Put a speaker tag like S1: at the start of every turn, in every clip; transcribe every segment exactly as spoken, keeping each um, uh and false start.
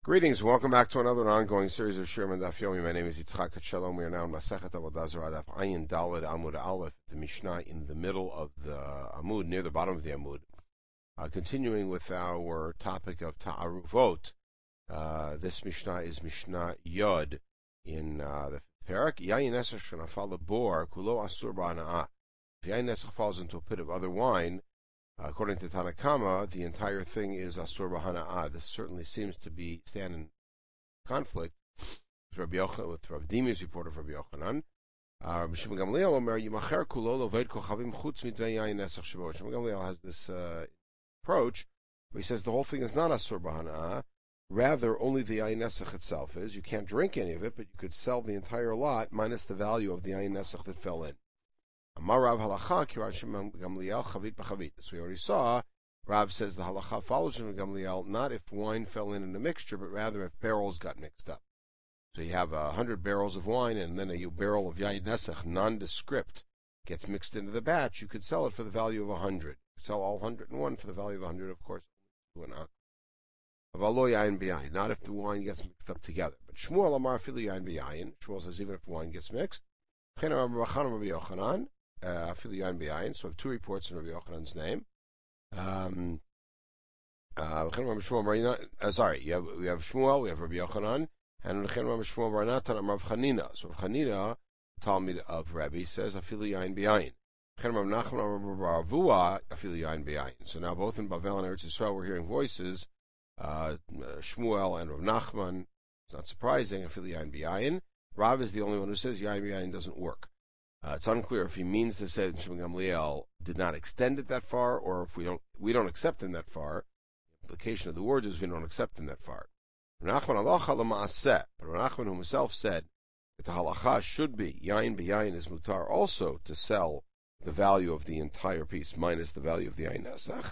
S1: Greetings and welcome back to another ongoing series of Sherman Daf Yomi. My name is Yitzchak Shalom. We are now in Masechet Avodah Zarah Daf Ayin Daled Amud Aleph, the Mishnah in the middle of the Amud, near the bottom of the Amud. Uh, continuing with our topic of Ta'aruvot, uh, this Mishnah is Mishnah Yod in uh, the Parak. Yayin Nesach Shenafal Bor Kulo Asur Ba'ana'ah. If Yayin Nesach falls into a pit of other wine, Uh, according to Tanakama, the entire thing is Asur B'Hana'ah. This certainly seems to be stand in conflict with Rabbi Yochanan, with Rabbi Dimi's report of Rabbi Yochanan. Rabbi Shimon Gamliel Omer Yimacher Kulo Loved Kochavim Chutz Midvei Yayin Nesach Shebo. Shimon Gamliel has this uh, approach where he says the whole thing is not Asur B'Hana'ah. Rather, only the Yayin Nesach itself is. You can't drink any of it, but you could sell the entire lot minus the value of the Yayin Nesach that fell in. Amarav halacha kiran Shimon Gamliel chavit b'chavit. As we already saw, Rav says the halacha follows Shimon Gamliel not if wine fell in in a mixture, but rather if barrels got mixed up. So you have a hundred barrels of wine, and then a barrel of yayin nesach, nondescript, gets mixed into the batch. You could sell it for the value of a hundred. Sell all hundred and one for the value of a hundred, of course. Avalo yayin b'yayin. Not if the wine gets mixed up together. But Shmuel Amar filu yayin b'yayin. Shmuel says even if the wine gets mixed. Uh, so we have two reports in Rabbi Yochanan's name. Um, uh, uh, sorry, you have, we have Shmuel, we have Rabbi Yochanan, and Shmuel Baranatan and Rav Chanina. So Rav Chanina, Talmud of Rabbi, says Afilu Yain B'Yayin. So now both in Bavel and Eretz Yisrael we're hearing voices, uh, Shmuel and Rav Nachman. It's not surprising, Afilu Yain B'Yayin. Rav is the only one who says Yain B'Yayin doesn't work. Uh, it's unclear if he means to say that Shimon Gamliel did not extend it that far, or if we don't we don't accept him that far. The implication of the words is we don't accept him that far. Nachman halacha l'maaseh, but Nachman himself said that the halacha should be yayin b'yayin is mutar also to sell the value of the entire piece minus the value of the yayin nesach.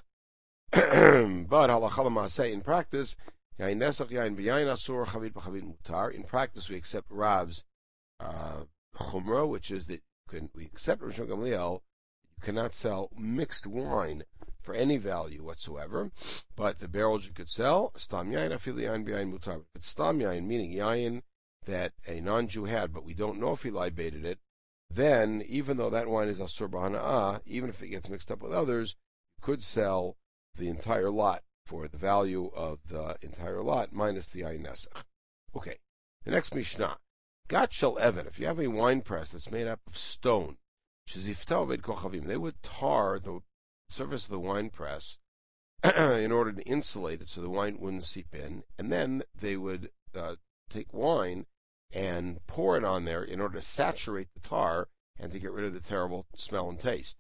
S1: But halacha l'maaseh in practice, yayin nesach yayin b'yayin asur chavit b'chavit mutar. In practice, we accept Rav's uh, chumrah, which is that we accept Rosh Gamliel, you cannot sell mixed wine for any value whatsoever, but the barrels you could sell, stam yayin afili yayin b'yayin mutar. But stam yayin, meaning yayin that a non-Jew had, but we don't know if he libated it, then even though that wine is asur b'hana'ah, even if it gets mixed up with others, you could sell the entire lot for the value of the entire lot minus the yayin nesach. Okay, the next Mishnah. Gat shel Evan, if you have a wine press that's made up of stone, they would tar the surface of the wine press in order to insulate it so the wine wouldn't seep in, and then they would uh, take wine and pour it on there in order to saturate the tar and to get rid of the terrible smell and taste.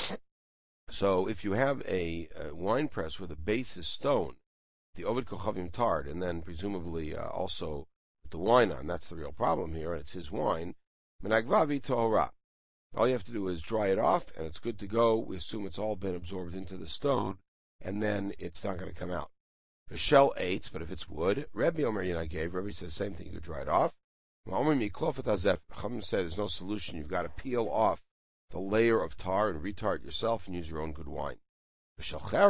S1: So if you have a, a wine press where the base is stone, the Ovid Kochavim tarred, and then presumably uh, also the wine on, that's the real problem here, and it's his wine. Menagvavi tohara. All you have to do is dry it off, and it's good to go. We assume it's all been absorbed into the stone, and then it's not going to come out. The shell eights, but if it's wood, Rebbe Omer Yinagave, Rebbe says the same thing, you could dry it off. Chacham said there's no solution, you've got to peel off the layer of tar and retar it yourself and use your own good wine. But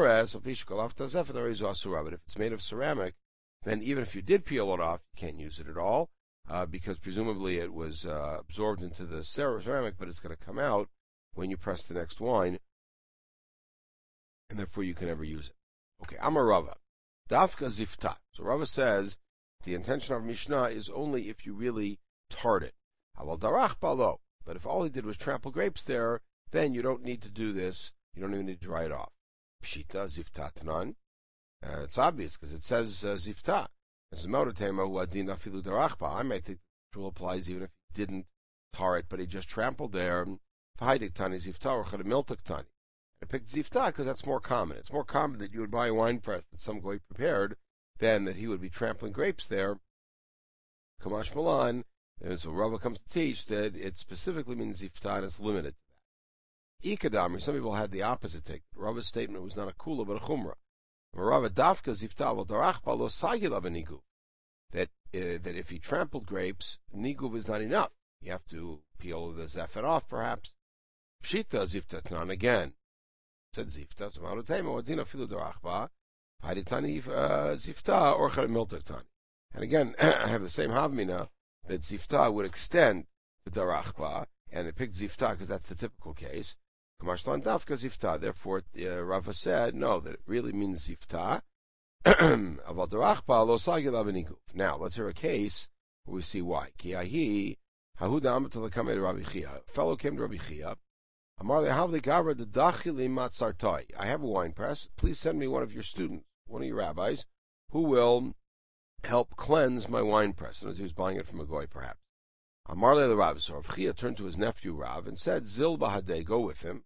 S1: if it's made of ceramic, then even if you did peel it off, you can't use it at all, uh, because presumably it was uh, absorbed into the ceramic, but it's going to come out when you press the next wine, and therefore you can never use it. Okay, Amar Rava. Dafka zifta. So Rava says the intention of Mishnah is only if you really tart it. Aval darach balo. But if all he did was trample grapes there, then you don't need to do this. You don't even need to dry it off. Pshita zifta tanan. Uh, it's obvious because it says uh, zifta. As a mototema who adina filu darachba. I might think the rule applies even if he didn't tar it, but he just trampled there. Fahaidik tani zifta or chadamiltak tani. I picked zifta because that's more common. It's more common that you would buy a wine press that some goy prepared than that he would be trampling grapes there. Kamash Malan. And so Rava comes to teach that it specifically means zifta and it's limited to that. Ikadamri, some people had the opposite take. Rava's statement was not a kula but a chumrah. Rava dafka zifta v'l darachba lo sagila b'niguv. That uh, that if he trampled grapes, niguv is not enough. You have to peel the zephyr off, perhaps. Pshita zifta tnan again. Said zifta. So ma'arutema wadina filu darachba. Haditani zifta or charimiltak tani. And again, I have the same havmina that zifta would extend to darachba, and it picked zifta because that's the typical case. Kamashlan dafka zifta. Therefore, uh, Rava said no, that it really means zifta. Now, let's hear a case where we see why. A fellow came to Rabbi Chia. I have a wine press. Please send me one of your students, one of your rabbis, who will help cleanse my wine press. And as he was buying it from a goy, perhaps. Amar le the Rav. So Rav Chia turned to his nephew Rav and said, Zil bahadei, go with him.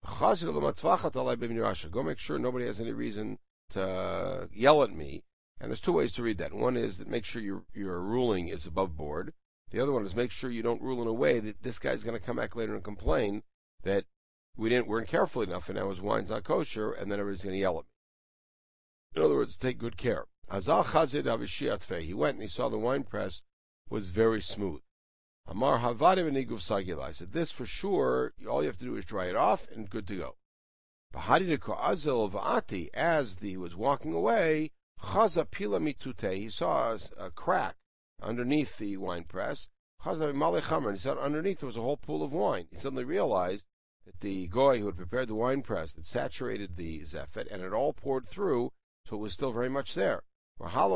S1: Go make sure nobody has any reason to yell at me. And there's two ways to read that. One is that make sure your your ruling is above board. The other one is make sure you don't rule in a way that this guy's going to come back later and complain that we didn't weren't careful enough and now his wine's not kosher, and then everybody's going to yell at me. In other words, take good care. Azal Chazid Avishiyatfe. He went and he saw the wine press was very smooth. Amar Havadim and Niguv Sagila. I said, this for sure, all you have to do is dry it off and good to go. As the, he was walking away, Chaza Pila Mitute, he saw a, a crack underneath the wine press. Chaza Malech and he saw underneath there was a whole pool of wine. He suddenly realized that the goy who had prepared the wine press had saturated the zephet and it all poured through, so it was still very much there. Now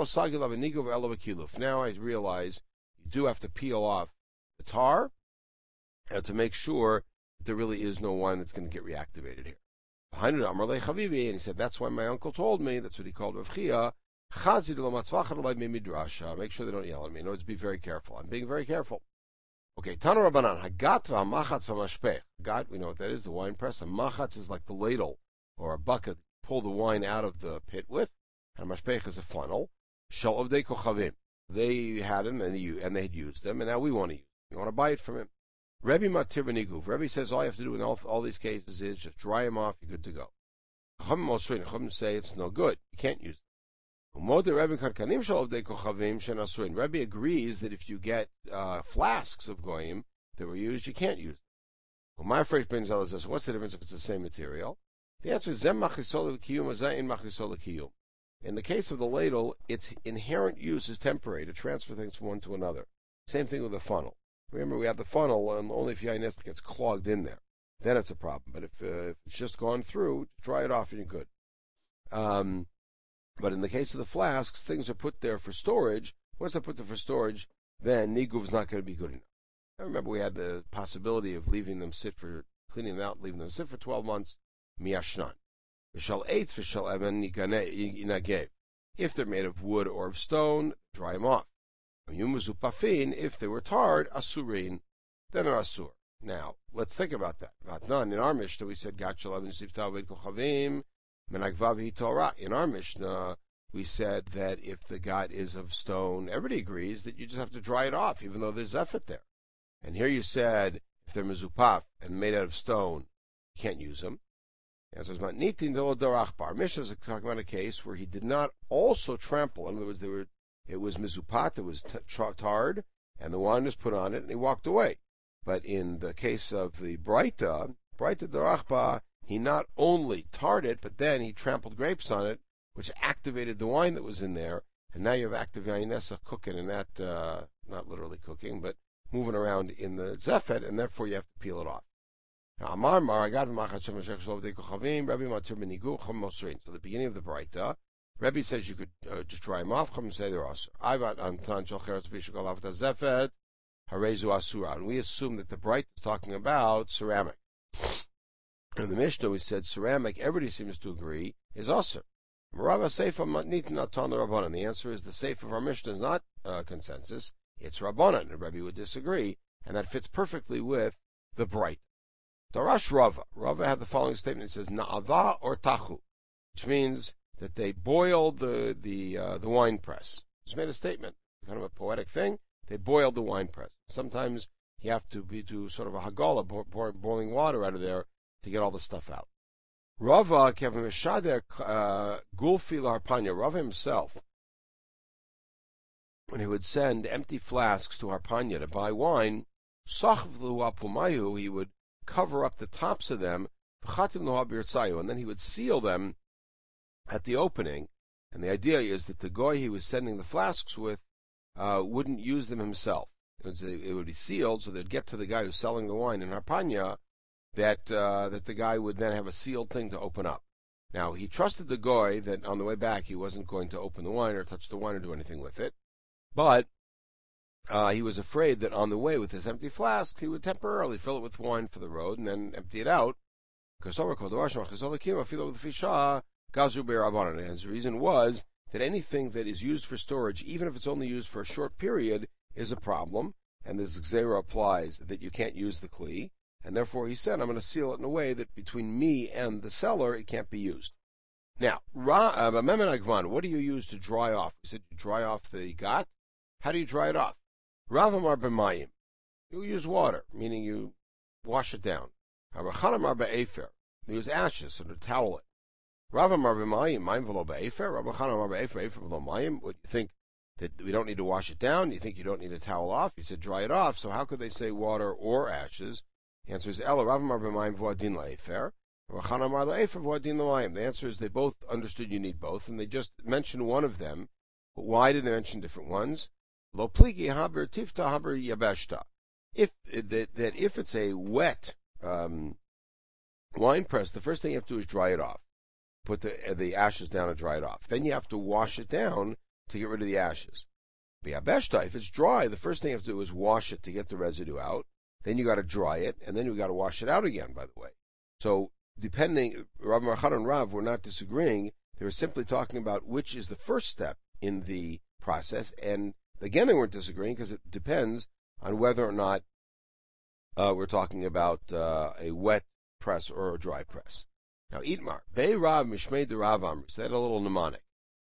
S1: I realize you do have to peel off the tar uh, to make sure that there really is no wine that's going to get reactivated here. And he said, that's why my uncle told me, that's what he called Rav Chia, make sure they don't yell at me. In other words, be very careful. I'm being very careful. Okay, Tanu Rabbanan, Hagat v'hamachatz v'mashpech. Hagat, we know what that is, the wine press. A machatz is like the ladle or a bucket, pull the wine out of the pit with, and a mashpech is a funnel. Shel Ovdei Kochavim. They had them, and they, and they had used them, and now we want to use them. We want to buy it from him. Rebbe Matir B'niguv. Rebbe says all you have to do in all, all these cases is just dry them off, you're good to go. Chachamim say it's no good, you can't use them. Rebbe agrees that if you get uh, flasks of goyim that were used, you can't use them. My phrase brings out this: what's the difference if it's the same material? The answer is zem machisol l'kiyum, zayin machisol l'kiyum. In the case of the ladle, its inherent use is temporary to transfer things from one to another. Same thing with the funnel. Remember, we have the funnel, and only if yain gets clogged in there, then it's a problem. But if, uh, if it's just gone through, dry it off and you're good. Um, but in the case of the flasks, things are put there for storage. Once they're put there for storage, then niguv is not going to be good enough. I remember we had the possibility of leaving them sit for, cleaning them out, leaving them sit for twelve months, miyashnan. V'shal eitz v'shal even yinagev. If they're made of wood or of stone, dry them off. If they were tarred, asurin, then they're asur. Now, let's think about that. In our Mishnah, we said, in our Mishnah, we said that if the gat is of stone, everybody agrees that you just have to dry it off, even though there's zephet there. And here you said, if they're mezupaf and made out of stone, you can't use them. And so it's about nitin velo darachbar. Mishnah is talking about a case where he did not also trample. In other words, they were, it was mizupat, it was t- tarred, and the wine was put on it, and he walked away. But in the case of the Breita, Breita darachba, he not only tarred it, but then he trampled grapes on it, which activated the wine that was in there, and now you have active yainesa cooking, and that, uh, not literally cooking, but moving around in the zephet, and therefore you have to peel it off. Now, Amar Mar, I got Rebbe Matir B'niguv Chum Mosrein. So the beginning of the Breita, Rebbe says you could uh, just dry them off. Chum say they're asur. I'vat Antan Shalcheres B'Shukal Avta Zefet Harezu Asura. And we assume that the Breita is talking about ceramic. In the Mishnah, we said ceramic. Everybody seems to agree is asur. Rava Seifa Matnit Natan the Rabbanan. The answer is the Seifa of our Mishnah is not uh, consensus. It's Rabbanan, and Rebbe would disagree, and that fits perfectly with the Breita. Darash Rava. Rava had the following statement. It says Na'ava or Tachu, which means that they boiled the the uh, the wine press. Just made a statement, kind of a poetic thing. They boiled the wine press. Sometimes you have to be do sort of a hagala, bo- bo- boiling water out of there to get all the stuff out. Rava Kevin Mishader Gulfi Harpanya. Rava himself, when he would send empty flasks to Harpanya to buy wine, Sachvlu Apumayu, he would cover up the tops of them, and then he would seal them at the opening. And the idea is that the goy he was sending the flasks with uh, wouldn't use them himself. It would, it would be sealed, so they'd get to the guy who's selling the wine in Harpanya, that uh, that the guy would then have a sealed thing to open up. Now, he trusted the goy that on the way back he wasn't going to open the wine or touch the wine or do anything with it, but uh, he was afraid that on the way with this empty flask, he would temporarily fill it with wine for the road and then empty it out. And his reason was that anything that is used for storage, even if it's only used for a short period, is a problem, and this Xera applies that you can't use the Kli, and therefore he said, I'm going to seal it in a way that between me and the seller, it can't be used. Now, what do you use to dry off? You said you dry off the gat. How do you dry it off? Rav Amar b'mayim. You use water, meaning you wash it down. Rav Chanamar b'efer. You use ashes so to towel it. Rav Amar b'mayim, mayim v'lo b'efer. Rav Chanamar b'efer, efer v'lo mayim. What, you think that we don't need to wash it down? You think you don't need to towel off? You said dry it off, so how could they say water or ashes? The answer is Ella, Rav Amar b'mayim v'adin la'efer. Rav Chanamar la'efer v'adin la'mayim. The answer is they both understood you need both, and they just mentioned one of them. But why did they mention different ones? Lo pligi haber tifta haber yabeshta. If that, that if it's a wet um, wine press, the first thing you have to do is dry it off. Put the the ashes down and dry it off. Then you have to wash it down to get rid of the ashes. Yabeshta, if it's dry, the first thing you have to do is wash it to get the residue out. Then you got to dry it, and then you got to wash it out again. By the way, so depending, Rav Marchan and Rav were not disagreeing. They were simply talking about which is the first step in the process, and again, they weren't disagreeing because it depends on whether or not uh, we're talking about uh, a wet press or a dry press. Now, Itmar, Bei Rav Mishmei de Rav Amri, so that a little mnemonic.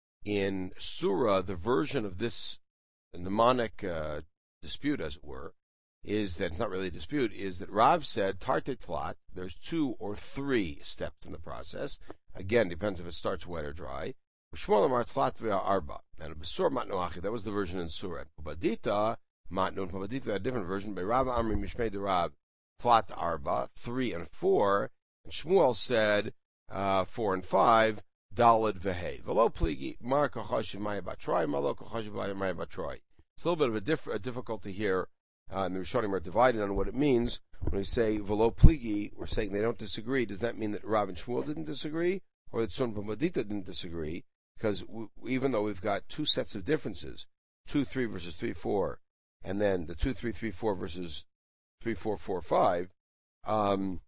S1: In Surah, the version of this mnemonic uh, dispute, as it were, is that, it's not really a dispute, is that Rav said, Tarte Tlat, there's two or three steps in the process. Again, depends if it starts wet or dry. Shmuel Amar Tlat V'ya Arba. And Besur Matnu Achi, that was the version in Surah. Pabadita, Matnu, and Pabadita, a different version, by Rav Amri Mishmei de Rav, Tlat Arba, three and four. And Shmuel said, uh, four and five, Dalad V'hei. V'lo pligi, Mar Kochashi Maya Batroi, Malo Kochashi Maya Batroi. It's a little bit of a, diff- a difficulty here, uh, and the Rishonim are divided on what it means. When we say V'lo pligi, we're saying they don't disagree. Does that mean that Rav and Shmuel didn't disagree? Or that Sun Pabadita didn't disagree? Because w- even though we've got two sets of differences, two three versus three four, and then the two three three four versus three four four five, um,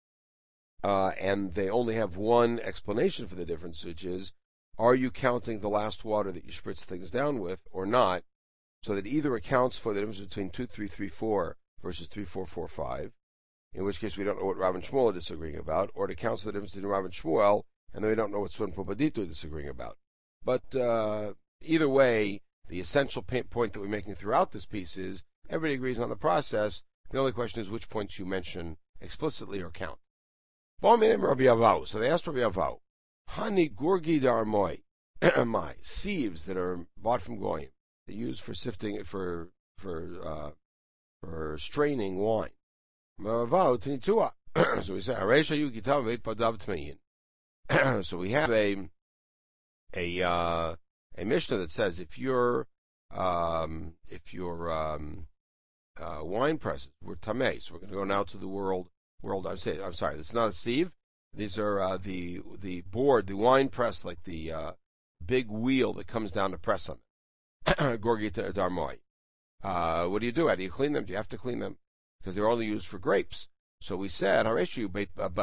S1: uh, and they only have one explanation for the difference, which is, are you counting the last water that you spritz things down with or not? So that either accounts for the difference between two three three four versus three four four five, in which case we don't know what Rav and Shmuel are disagreeing about, or it accounts for the difference between Rav and Shmuel, and then we don't know what Sun Pabadita are disagreeing about. But uh, either way, the essential point that we're making throughout this piece is everybody agrees on the process. The only question is which points you mention explicitly or count. So they asked Rabbi Avahu, Hani Gurgi Darmoi, my sieves that are bought from Goyim, they use for sifting for for uh, for straining wine. So we say, so we have a a uh, a Mishnah that says if your um, if your um, uh, wine presses were tamei, so we're going to go now to the world world. I'm saying I'm sorry, it's not a sieve. These are uh, the the board, the wine press, like the uh, big wheel that comes down to press on them. Gorgita darmoi. Uh, what do you do? How do you clean them? Do you have to clean them? Because they're only used for grapes. So we said, if you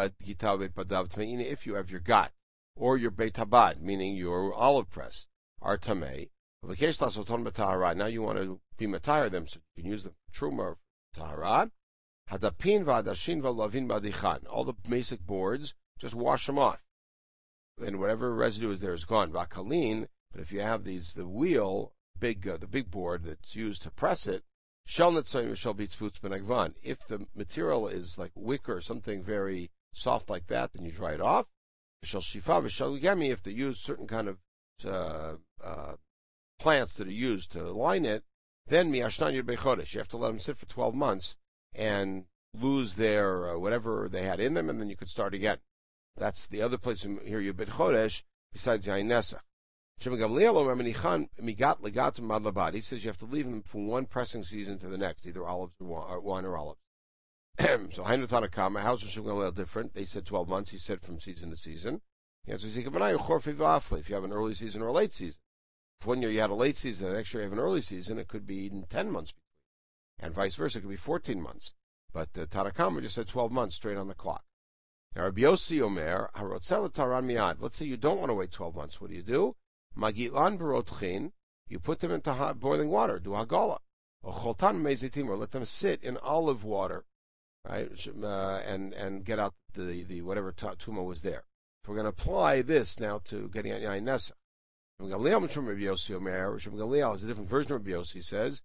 S1: have your gat, or your beit habad, meaning your olive press, are tamei. Now you want to be matayar them, so you can use them for truma or tahara. Hadapin v'adashin v'lavin b'adichan. All the basic boards, just wash them off. Then whatever residue is there is gone. Vakalin, but if you have these, the wheel, big, uh, the big board that's used to press it, shall netzoyim shall be tzvutz benagvan. If the material is like wicker or something very soft like that, then you dry it off. Shall shifa v'shal gemi. If they use certain kind of uh, uh, plants that are used to line it, then miashnan yud bechodesh. You have to let them sit for twelve months and lose their uh, whatever they had in them, and then you could start again. That's the other place here, yud bechodesh, besides yain nesach. Shimon Gamliel Omer Menichan Migat Legat Mad Labad. He says you have to leave them from one pressing season to the next, either olives or wine or olives. So Hainu Tanakama, how's Shimon Gamliel different? They said twelve months. He said from season to season. He answers, if you have an early season or a late season. If one year you had a late season, the next year you have an early season, it could be ten months. And vice versa, it could be fourteen months. But the Tanakama just said twelve months straight on the clock. Now Rabbi Yossi Omer, Harotzel Taran Miad. Let's say you don't want to wait twelve months. What do you do? Magitlan Barotchin, you put them into hot boiling water, do Hagala. Or Choltan Mezitim, or let them sit in olive water, right? Uh, and, and get out the, the whatever tuma was there. So we're going to apply this now to getting out Yain Nesach. Rabbi Gamliel is a different version of Rabbi Yossi. He says,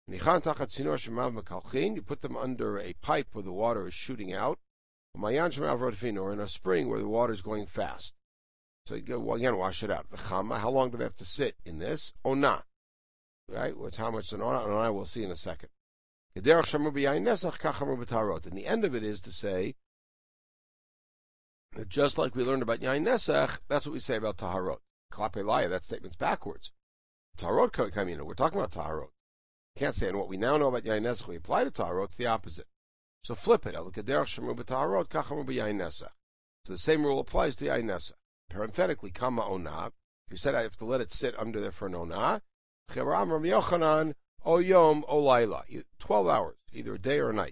S1: you put them under a pipe where the water is shooting out, or in a spring where the water is going fast. So you go, well, again, wash it out. How long do they have to sit in this? Ona. Right? What's how much an ona? Ona we'll see in a second. And the end of it is to say, just like we learned about Yain Nesach, that's what we say about Taharot. Klape Laya, that statement's backwards. Taharot Kamina, we're talking about Taharot. You can't say, and what we now know about Yain Nesach, we apply to Taharot, it's the opposite. So flip it. So the same rule applies to Yain Nesach. Parenthetically, Kama Ona, if you said I have to let it sit under there for an Ona, Yochanan, O Yom, O Laila, twelve hours, either a day or a night.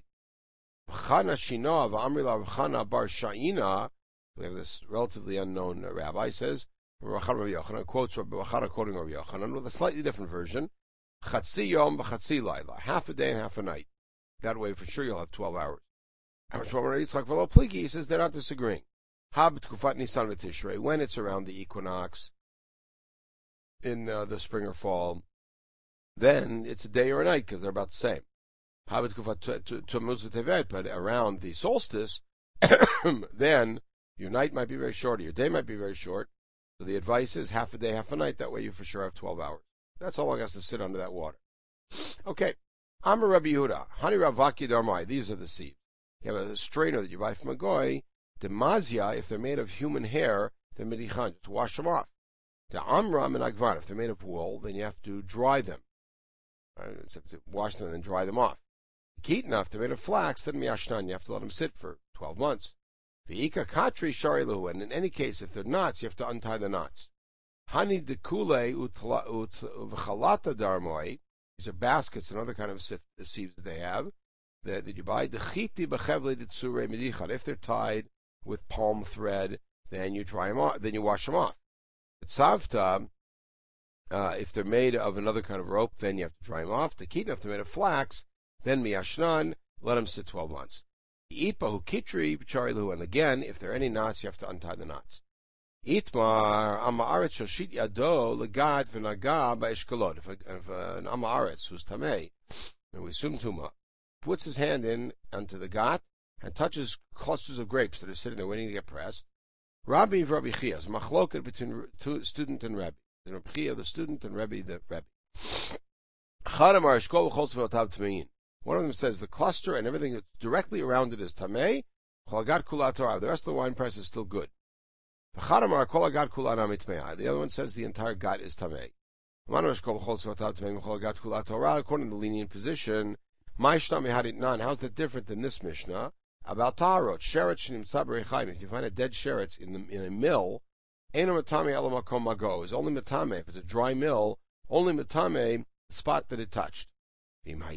S1: We have this relatively unknown uh, rabbi says, quotes Rabbi Bachana quoting Rabbi Yochanan with a slightly different version. Chatzi yom v'chatzi laila, half a day and half a night. That way, for sure, you'll have twelve hours. He says they're not disagreeing. Hab tkufat Nisan v'Tishrei, when it's around the equinox in uh, the spring or fall, then it's a day or a night because they're about the same. Hab tkufat Tammuz v'Tevet, but around the solstice, then your night might be very short, or your day might be very short. So the advice is half a day, half a night. That way you for sure have twelve hours. That's how long it has to sit under that water. Okay. Amar Rabbi Yehuda, Hani Ravaki Darmai. These are the seeds. You have a strainer that you buy from a goy. The mazia, if they're made of human hair, they're medichan. Just wash them off. The amram and agvan, if they're made of wool, then you have to dry them. Right? So to wash them and then dry them off. Kitna, if they're made of flax, then miyashnan, you have to let them sit for twelve months. V'ika katri sharilu, and in any case, if they're knots, you have to untie the knots. Hani dekule v'chalata darmoi, these are baskets and other kind of sieves that they have, that, that you buy. Dechiti b'chevle d'tzure medichan, if they're tied with palm thread, then you dry them off, then you wash them off. Tzavta, uh, if they're made of another kind of rope, then you have to dry them off. Tekitna, if they're made of flax, then miyashnan, let them sit twelve months. Ipahu kitri b'charilu, and again, if there are any knots, you have to untie the knots. Itmar amaaretz shoshit yado legad v'naga ba'eshkolot. If, if uh, an amaaretz who's tamei, and we assume tuma, puts his hand in onto the gat and touches clusters of grapes that are sitting there waiting to get pressed. Rabbi v'Rabbi Chia, is machloket between student and Rebbe. Rabbi Chia, the student, and Rebbe, the Rebbe. Chadamar eshkol v'chol tzveotav tmein. One of them says the cluster and everything that's directly around it is tamei. Cholagat kula torah. The rest of the wine press is still good. The chadamar kolagat kula namitmei. The other one says the entire gat is tamei. According to the lenient position, how's that different than this Mishnah about taharot? Sheretz shnimtza b'reichayim. If you find a dead sheretz in the in a mill, eino matame elo makom mago. Is only matame. If it's a dry mill, only matame the spot that it touched. But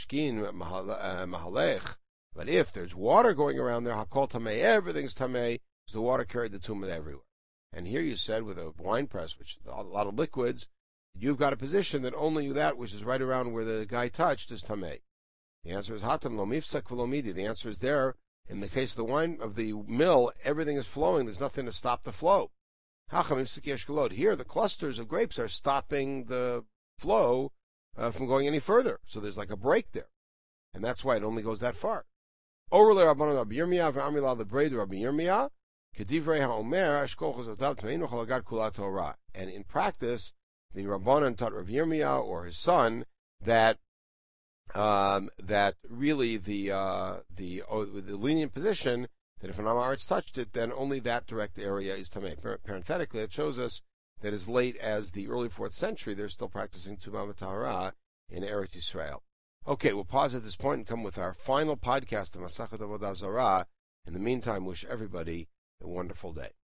S1: if there's water going around there, hakol tamei, everything's tamei, because the water carried the tumah everywhere. And here you said with a wine press, which is a lot of liquids, you've got a position that only that which is right around where the guy touched is tamei. The answer is hatam lo mifsak v'lo midi. The answer is there. In the case of the wine of the mill, everything is flowing. There's nothing to stop the flow. Hacham mifsak yeshkolot. Here, the clusters of grapes are stopping the flow uh, from going any further. So there's like a break there, and that's why it only goes that far. Orle Rabbanan Rabbi Yirmiyah v'Amila leBreid Rabbi Yirmiyah kedivrei haOmer ashkolchos otav tmeinu chalagat kula Torah. And in practice, the Rabbanan taught Rabbi Yirmiyah or his son that um, that really the uh, the oh, the lenient position that if an amaretz touched it, then only that direct area is tamei. Parenthetically, it shows us that as late as the early fourth century, they're still practicing Tumah V'Tahara in Eretz Yisrael. Okay, we'll pause at this point and come with our final podcast of Masachet Avodah Zarah. In the meantime, wish everybody a wonderful day.